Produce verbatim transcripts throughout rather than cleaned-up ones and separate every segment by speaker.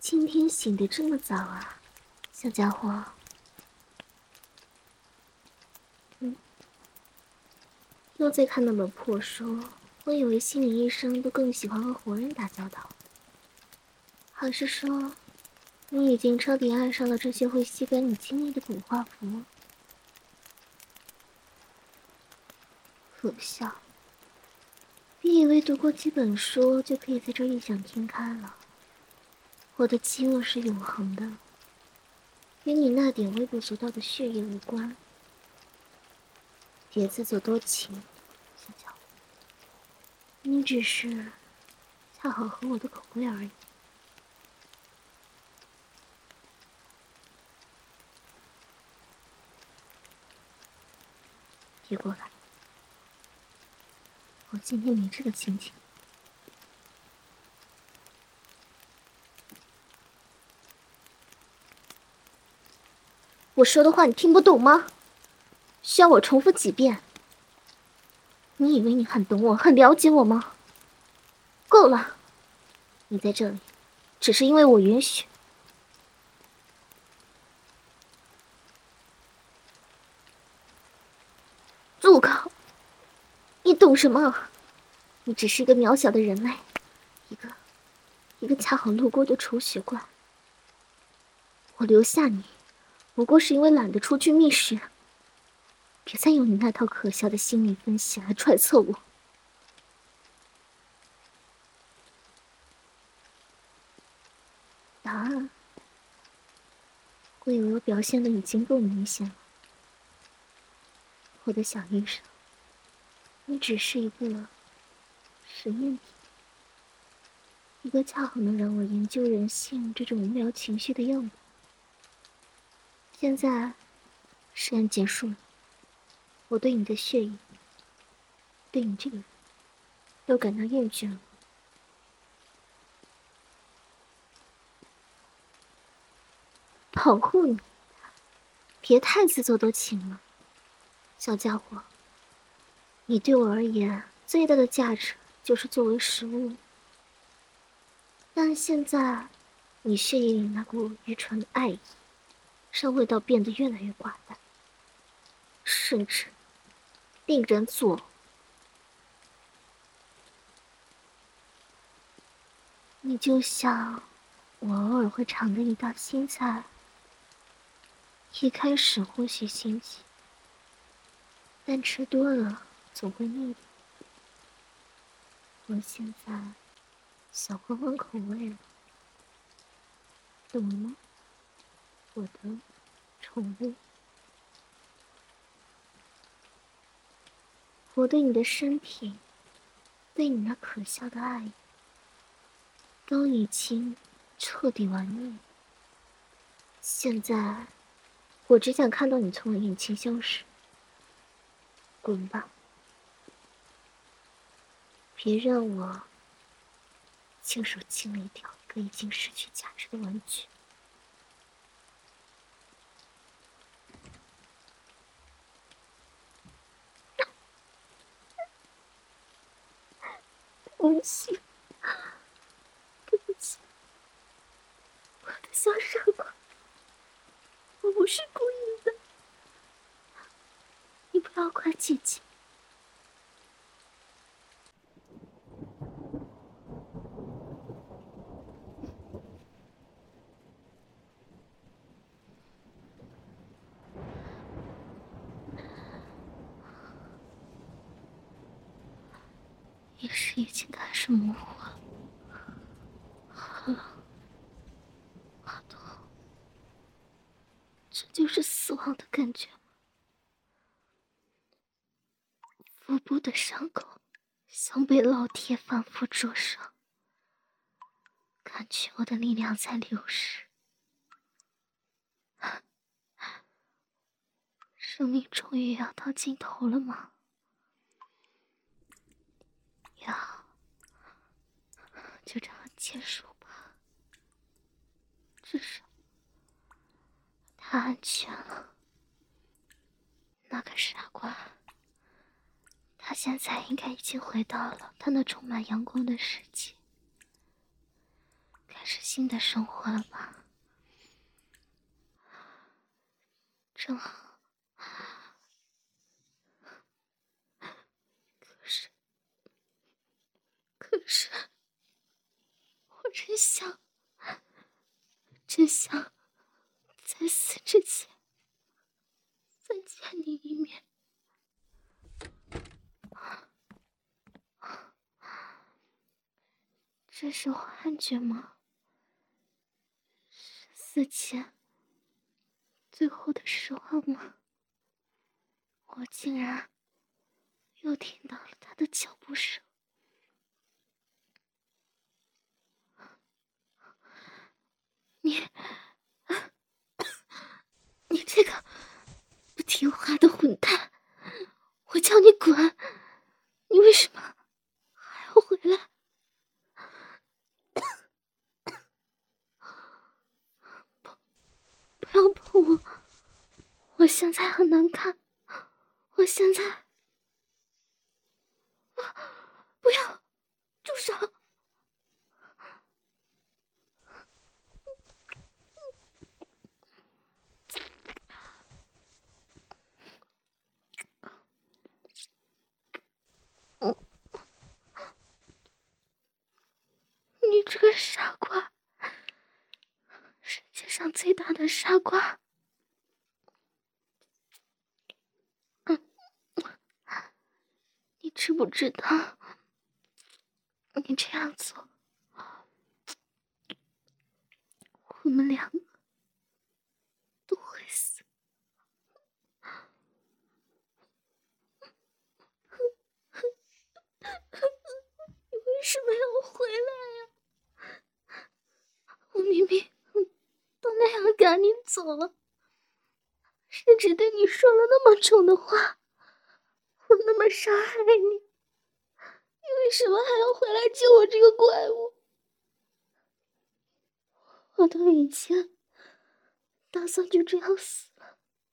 Speaker 1: 今天醒得这么早啊，小家伙。嗯，又在看那本破书。我以为心理医生都更喜欢和活人打交道，还是说，你已经彻底爱上了这些会吸干你精力的古画符？可笑！别以为读过几本书就可以在这异想天开了。我的饥饿是永恒的，与你那点微不足道的血液无关。别自作多情，小家伙，你只是恰好合我的口味而已。别过来，我今天没这个心情。我说的话你听不懂吗？需要我重复几遍？你以为你很懂我，很了解我吗？够了，你在这里，只是因为我允许。住口！你懂什么？你只是一个渺小的人类，一个一个恰好路过的储血罐。我留下你，不过是因为懒得出去觅食。别再用你那套可笑的心理分析来揣测我。答案，我以为我表现的已经够明显了，我的小医生。你只是一个实验体，一个恰好能让我研究人性这种无聊情绪的样本。现在，实验结束了，我对你的血液，对你这个人，都感到厌倦了。保护你，别太自作多情了，小家伙。你对我而言最大的价值就是作为食物，但现在，你血液里那股愚蠢的爱意，让味道变得越来越寡淡，甚至令人作呕。你就像我偶尔会尝的一道新菜，一开始或许新奇，但吃多了总会腻的。我现在想换换口味了，懂了吗，我的宠物？我对你的身体，对你那可笑的爱意，都已经彻底玩腻。现在，我只想看到你从我眼前消失。滚吧！别让我亲手清理掉一个已经失去价值的玩具。对不起，对不起，我的小傻瓜，我不是故意的，你不要怪姐姐。意识已经开始模糊了，好了，好痛，这就是死亡的感觉吗？腹部的伤口像被烙铁反复灼伤，感觉我的力量在流失。生命终于要到尽头了吗？要，就这样结束吧。至少，他安全了。那个傻瓜，他现在应该已经回到了他那充满阳光的世界，开是新的生活了吧？正好。可是，可是，我真想，真想在死之前再见你一面。这是幻觉吗？是死前最后的失望吗？我竟然又听到了他的脚步声。你，你这个不听话的混蛋，我叫你滚！你为什么还要回来？不，不要碰我！我现在很难看，我现在……啊！不要，住手！你这个傻瓜，世界上最大的傻瓜！嗯，你知不知道，你这样做，我们两个都会死。你为什么要回来呀？我明明都那样赶你走了，甚至对你说了那么重的话，我那么伤害你，你为什么还要回来救我这个怪物？我都已经打算就这样死了，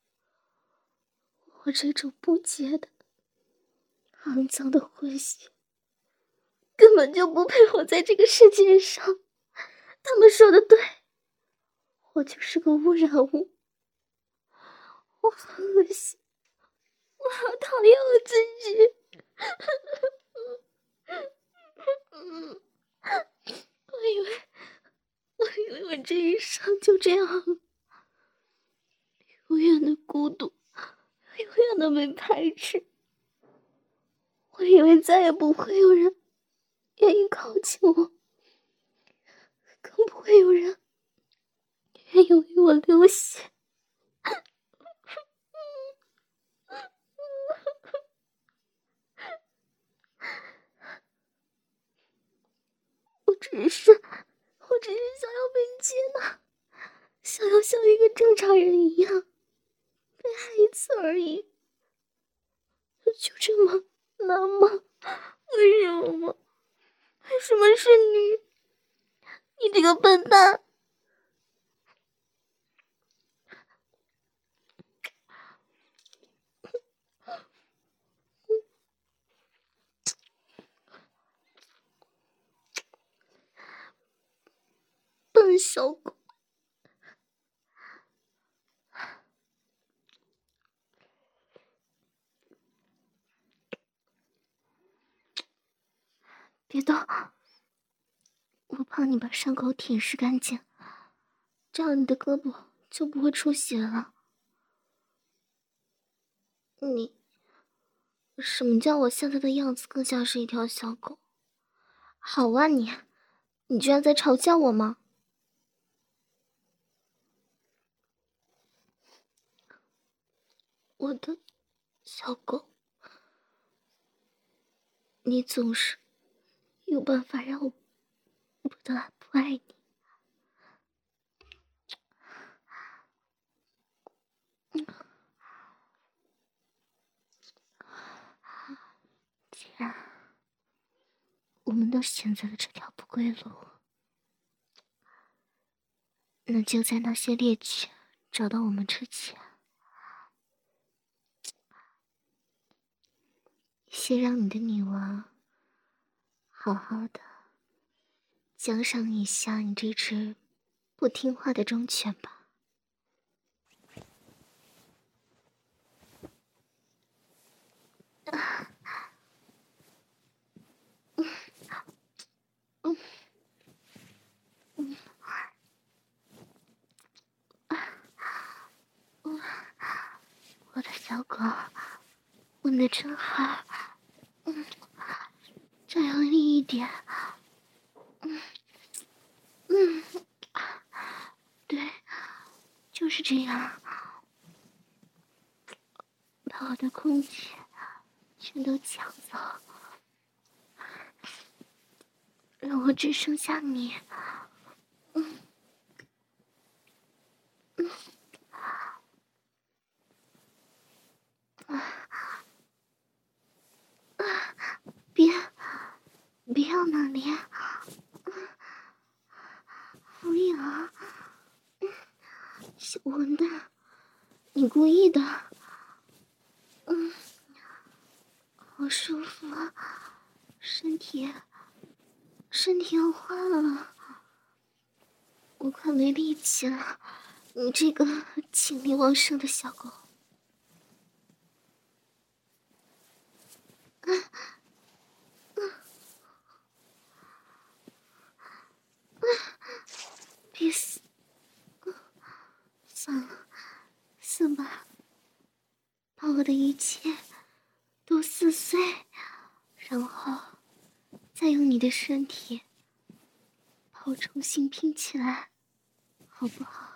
Speaker 1: 我这种不洁的、肮脏的混血，根本就不配活在这个世界上。他们说的对，我就是个污染物，我好恶心，我好讨厌我自己。我以为，我以为我这一生就这样了，永远的孤独，永远的被排斥。我以为再也不会有人愿意靠近我，更不会有人愿意为我流血。我只是，我只是想要被接纳，想要像一个正常人一样被爱一次而已。就这么难吗？为什么？为什么是你？你这个笨蛋！笨小狗！别动，我帮你把伤口舔舐干净，这样你的胳膊就不会出血了。你，什么叫我现在的样子更像是一条小狗？好啊你，你居然在嘲笑我吗？我的小狗，你总是有办法让我不得不爱你。既然我们都选择了这条不归路，那就在那些猎犬找到我们之前，先让你的女王好好的奖赏一下你这只不听话的忠犬吧。啊，嗯，嗯，嗯，啊，嗯，我的小狗，吻得真好，嗯，再用力一点，嗯，嗯，对，就是这样，把我的空气全都抢走，让我只剩下你。嗯嗯啊啊！别别要那里，好痒！小混蛋，你故意的。嗯，好舒服啊，身体身体要化了，我快没力气了。你这个精力旺盛的小狗。啊啊啊！别死！算了，死吧，把我的一切都撕碎，然后再用你的身体把我重新拼起来，好不好？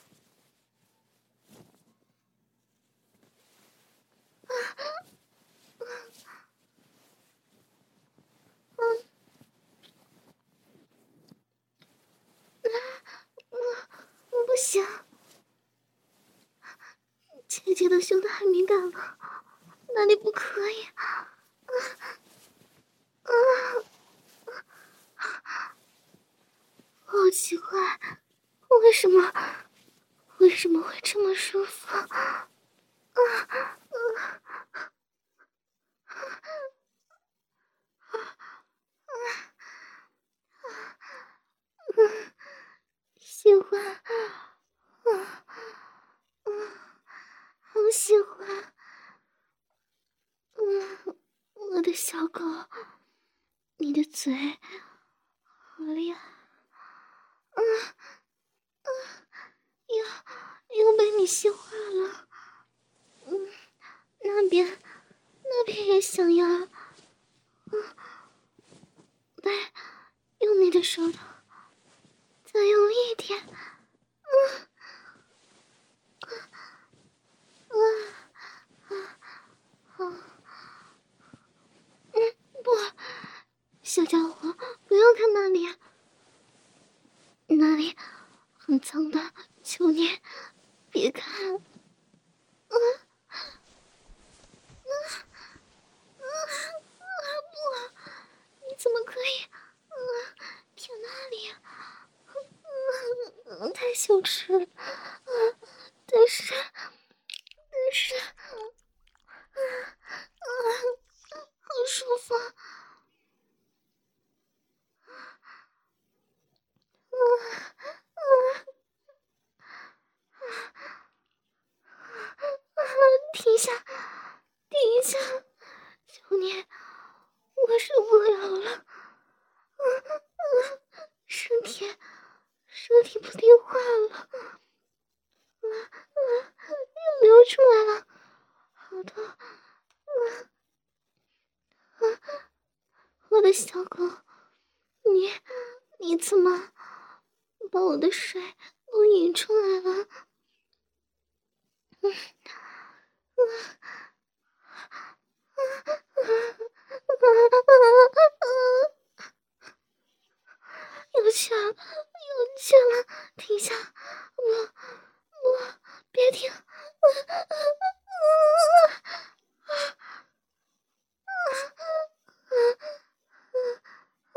Speaker 1: 啊啊啊！我我不行，姐姐的胸太敏感了，哪里不可以？啊啊！好奇怪，为什么为什么会这么舒服？啊啊！喜欢，啊啊，好喜欢，嗯，我的小狗，你的嘴好厉害，啊啊，又又被你吸化了，嗯，那边那边也想要，啊，来，用你的手头，再用力一点，啊啊啊啊！嗯，不，小家伙，不要看那里，那里很脏的，求你别看。啊啊啊啊！不，你怎么可以啊舔那里？啊，太羞耻了。啊，但是但是啊啊，好舒服。啊啊啊！停下，停下，求你，我受不了了。啊啊！身体身体不听话了，啊啊！又流出来了，好痛！啊啊！我的小狗，你你怎么把我的水都引出来了？嗯啊啊啊啊！有钱了，有钱了！停下！不不，别停！啊啊啊啊啊啊啊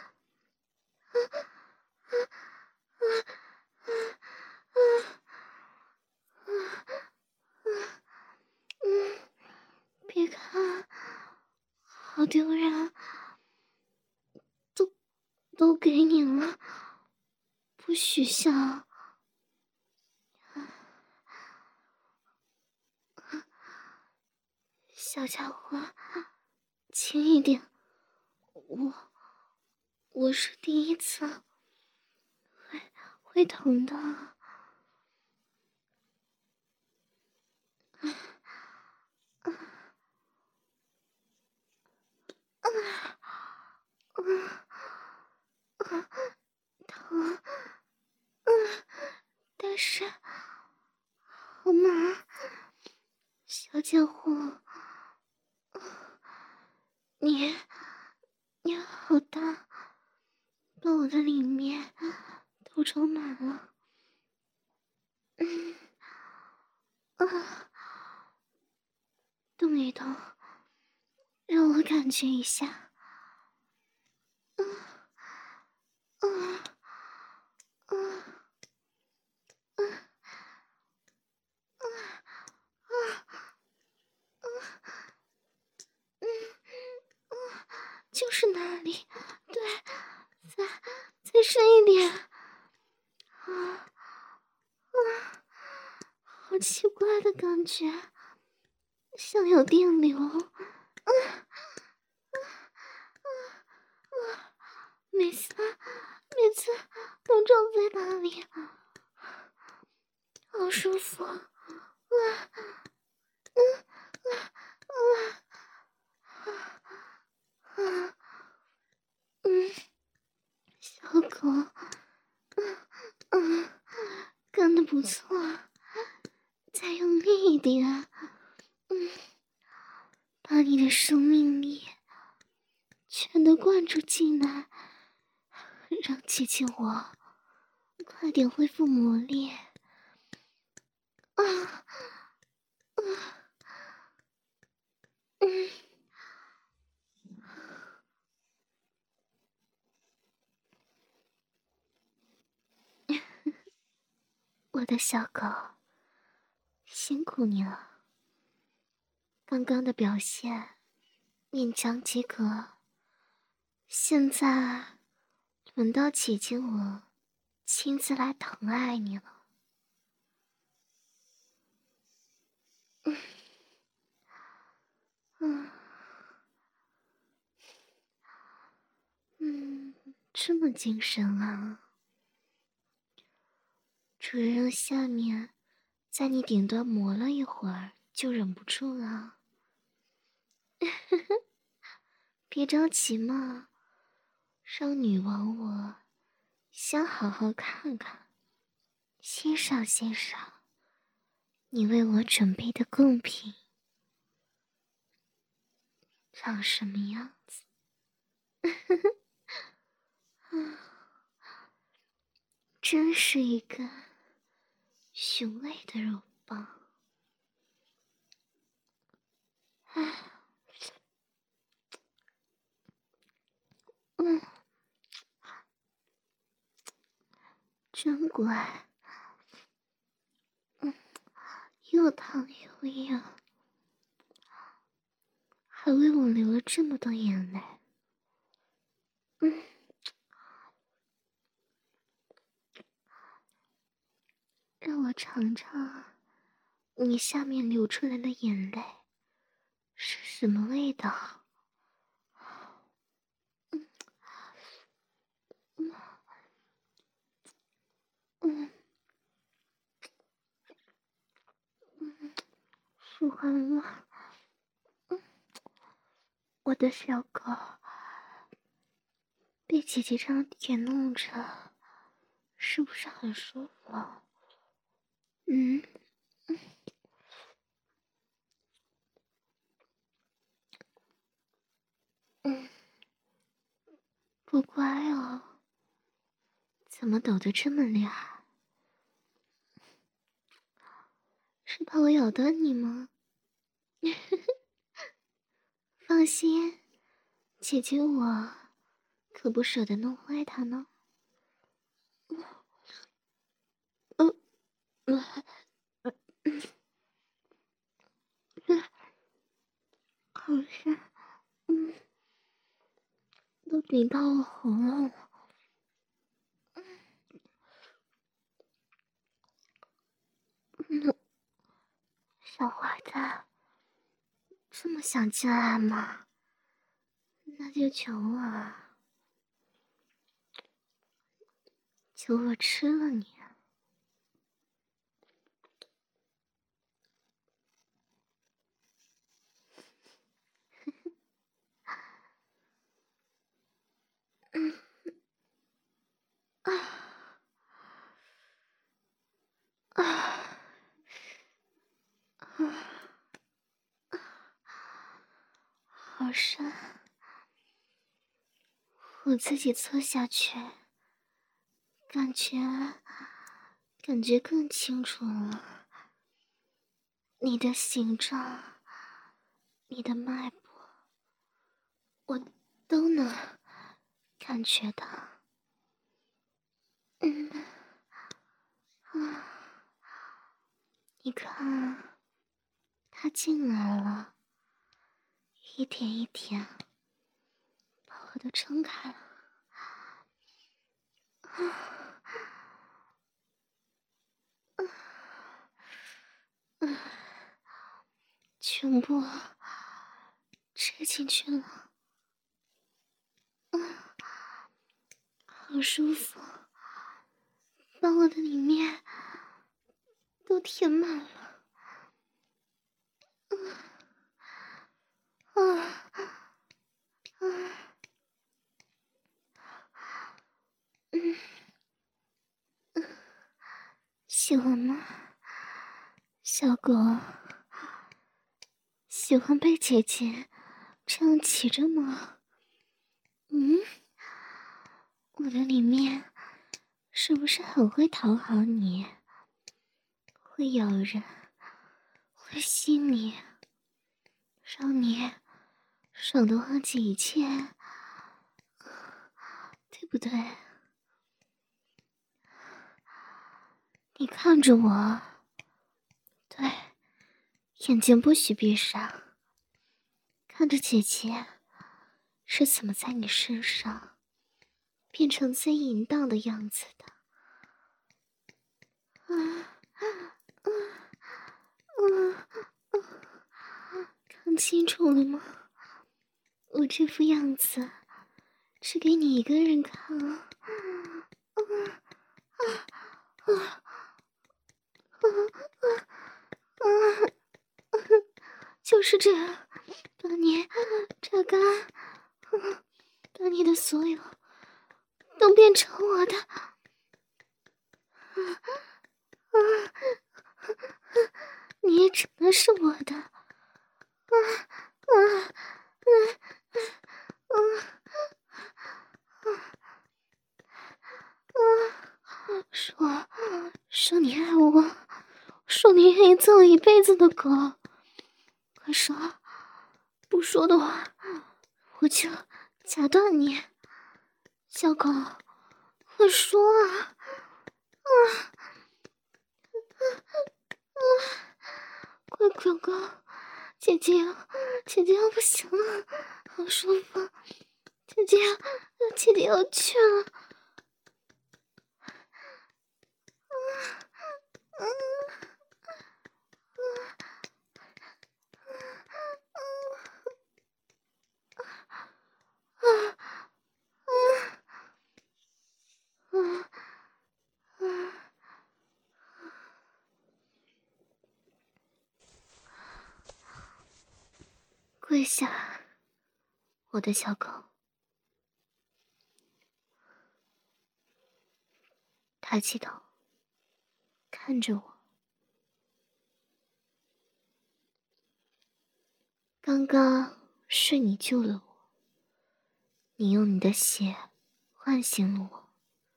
Speaker 1: 啊！嗯，别看，好丢人！都都都给你了，不许笑。小家伙，轻一点，我我是第一次，会会疼的。疼，但是好麻，小家伙，你你好大，把我的里面都装满了。嗯啊，动一动，让我感觉一下。嗯嗯嗯嗯嗯嗯，就是那里，对，再再深一点。啊啊，好奇怪的感觉，像有电流。嗯嗯嗯，每次每次都撞在那里，好舒服。啊嗯啊啊啊！嗯，小狗，嗯嗯，干得不错，再用力一点。嗯，把你的生命力全都灌注进来，让姐姐我快点恢复魔力。啊啊嗯。我的小狗，辛苦你了。刚刚的表现勉强及格，现在轮到姐姐我亲自来疼爱你了。嗯嗯嗯，这么精神啊！主人下面在你顶端磨了一会儿，就忍不住了。别着急嘛，让女王我先好好看看，欣赏欣赏你为我准备的贡品长什么样子。真是一个雄伟的肉棒。唉，嗯，真乖。嗯，又烫又痒，还为我流了这么多眼泪。嗯，让我尝尝你下面流出来的眼泪是什么味道。嗯嗯嗯嗯，喜欢吗？嗯，我的小狗被姐姐这样舔弄着，是不是很舒服？嗯嗯嗯，不乖哦，怎么抖得这么厉害？是怕我咬到你吗？放心，姐姐我可不舍得弄坏它呢。嗯嗯嗯嗯，好像嗯，都顶到我喉咙了。 么想进来吗？那就求我，求我吃了你。嗯啊啊啊！好深，我自己侧下去，感觉感觉更清楚了。你的形状，你的脉搏，我都能感觉到。嗯啊，你看，他进来了，一点一点把我都撑开了。啊嗯，全部吃进去了。嗯，好舒服，把我的里面都填满了。嗯啊啊嗯嗯，喜欢吗，小狗？喜欢被姐姐这样骑着吗？嗯，我的里面是不是很会讨好你？会咬人，会吸你，让你爽的忘记一切，对不对？你看着我，对，眼睛不许闭上，看着姐姐是怎么在你身上变成最淫荡的样子的。啊啊啊啊！看清楚了吗？我这副样子只给你一个人看啊！啊啊啊啊啊！就是这样，把你榨干，把你的所有都变成我的。啊，你也只能是我的。啊啊啊啊啊！说说你爱我，说你愿意做我一辈子的狗，快说！不说的话，我就夹断你。小狗，快说啊！啊啊啊！快狗狗，姐姐要姐姐要不行了，好舒服，姐姐要姐姐要去了。啊啊啊啊啊啊！跪下，我的小狗。抬起头，看着我。刚刚是你救了我，你用你的血唤醒了我。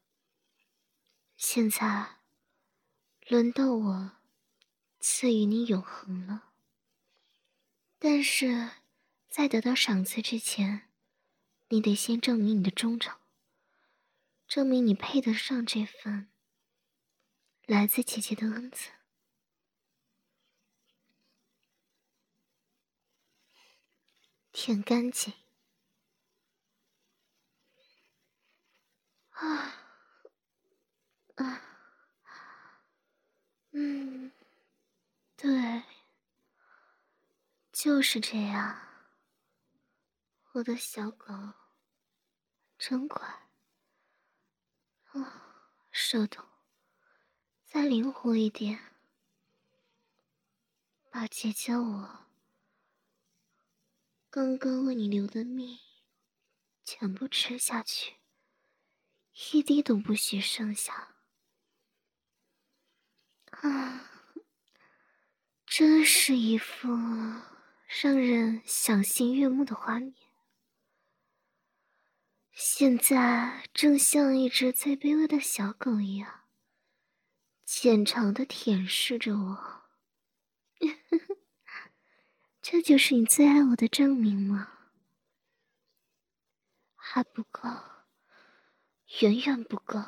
Speaker 1: 现在，轮到我赐予你永恒了。但是，在得到赏赐之前，你得先证明你的忠诚，证明你配得上这份来自姐姐的恩赐。舔干净。啊啊，嗯，对， 就是这样，我的小狗，真乖。啊，手动，再灵活一点，把姐姐我刚刚为你留的蜜全部吃下去，一滴都不许剩下。啊，真是一幅让人赏心悦目的画面。现在正像一只最卑微的小狗一样，虔诚地舔舐着我。这就是你最爱我的证明吗？还不够，远远不够。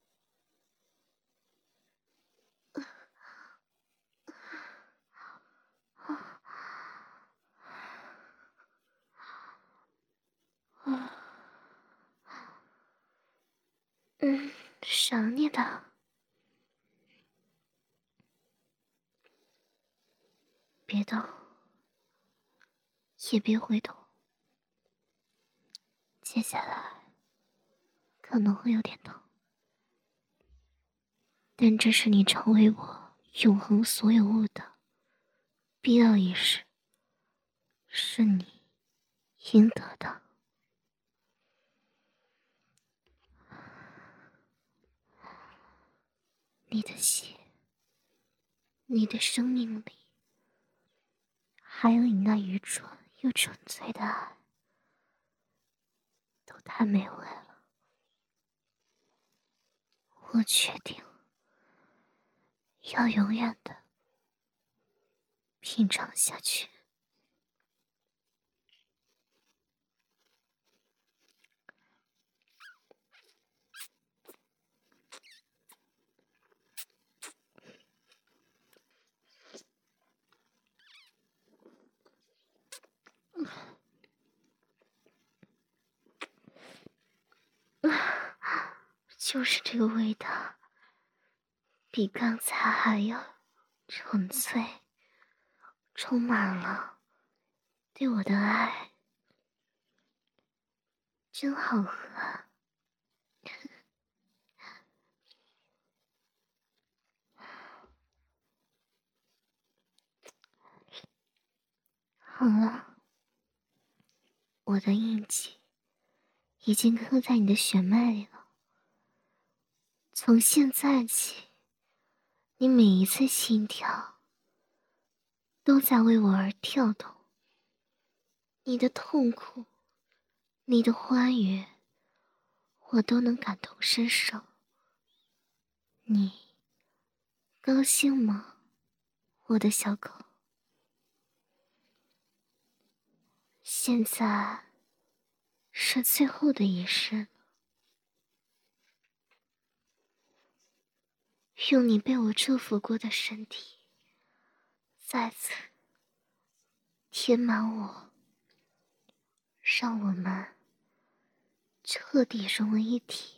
Speaker 1: 嗯，赏你的。别动，也别回头。接下来可能会有点痛，但这是你成为我永恒所有物的必要仪式，是你应得的。你的血，你的生命力，还有你那愚蠢又纯粹的爱，都太美味了。我决定要永远的品尝下去。就是这个味道，比刚才还要纯粹，充满了对我的爱，真好喝。好了，我的印记已经刻在你的血脉里了。从现在起，你每一次心跳都在为我而跳动。你的痛苦，你的欢愉，我都能感同身受。你高兴吗，我的小狗？现在是最后的仪式了，用你被我祝福过的身体，再次填满我，让我们彻底融为一体。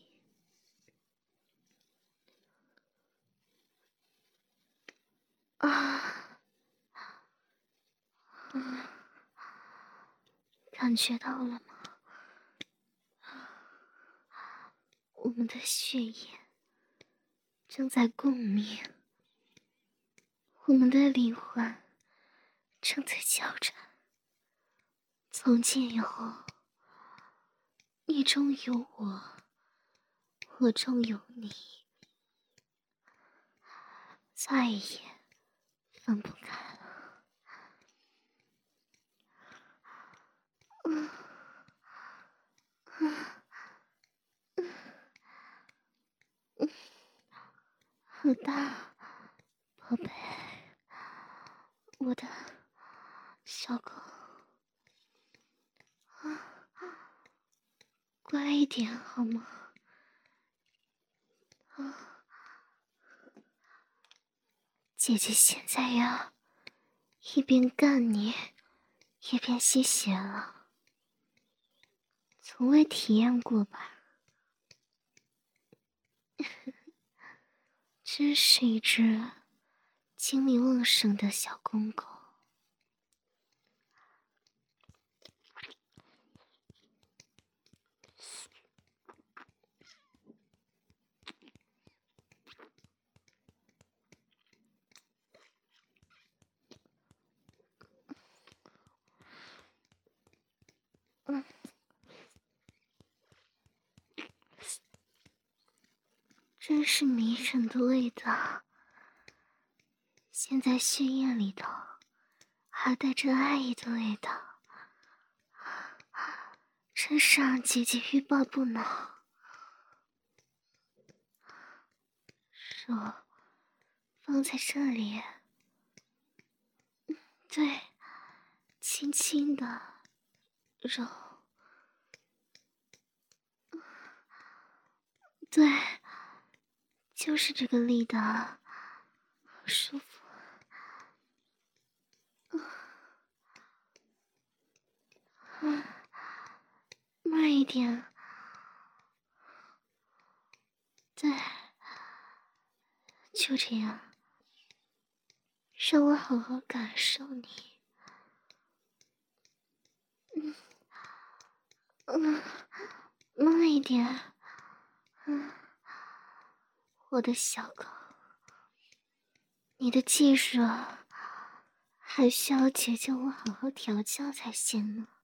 Speaker 1: 啊，嗯，感觉到了吗？我们的血液正在共鸣，我们的灵魂正在交缠。从今以后，你中有我，我中有你，再也分不开了。嗯嗯嗯，好大，宝贝，我的小狗，啊，乖一点好吗？啊，姐姐现在要一边干你，一边吸血了，从未体验过吧？真是一只精力旺盛的小公狗。 真是迷人的味道。现在血液里头还带着爱意的味道，真是让姐姐欲罢不能。手放在这里，对，轻轻的揉，对，就是这个力道，好舒服。嗯，慢一点，对，就这样，让我好好感受你。嗯嗯，慢一点，嗯，我的小狗，你的技术还需要姐姐我好好调教才行呢。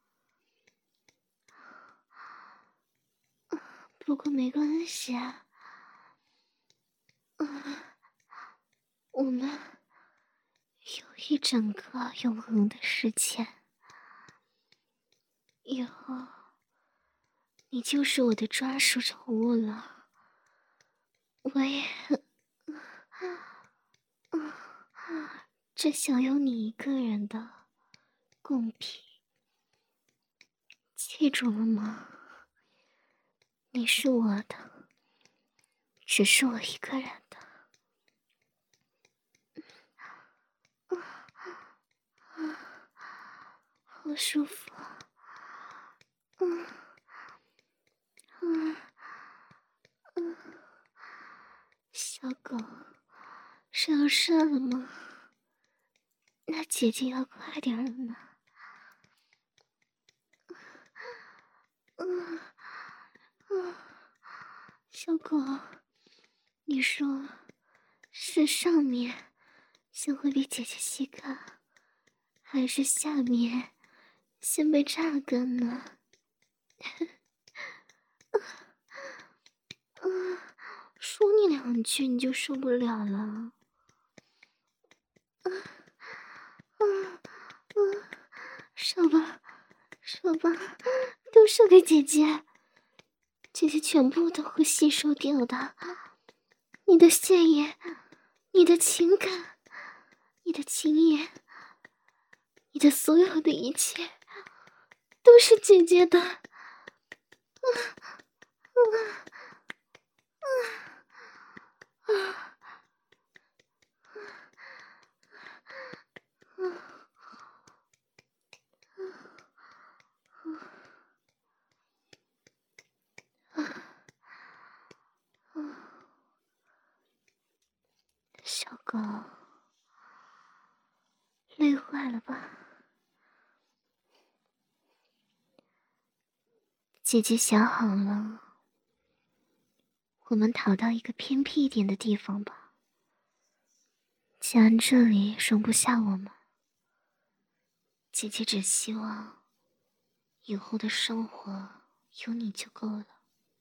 Speaker 1: 不过没关系啊，嗯，我们有一整个永恒的时间，以后你就是我的专属宠物了。我也只想有你一个人的贡品，记住了吗？你是我的，只是我一个人的。好舒服，嗯嗯嗯，小狗是要射了吗？那姐姐要快点了呢。嗯嗯，小狗，你说是上面先会被姐姐吸干，还是下面先被榨干呢？嗯，说你两句你就受不了了。嗯嗯嗯，射吧，射吧，都射给姐姐，姐姐全部都会吸收掉的。你的血液，你的情感，你的经验，你的所有的一切，都是姐姐的。啊啊啊啊！小狗，累坏了吧？姐姐想好了，我们逃到一个偏僻一点的地方吧。既然这里容不下我们，姐姐只希望以后的生活有你就够了。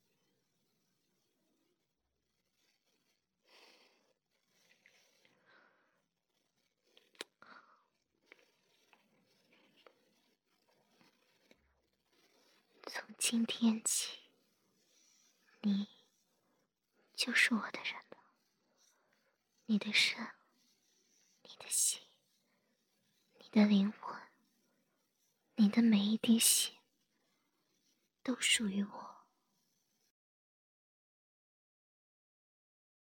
Speaker 1: 从今天起，你就是我的人了。你的身，你的心，你的灵魂，你的每一滴血，都属于我。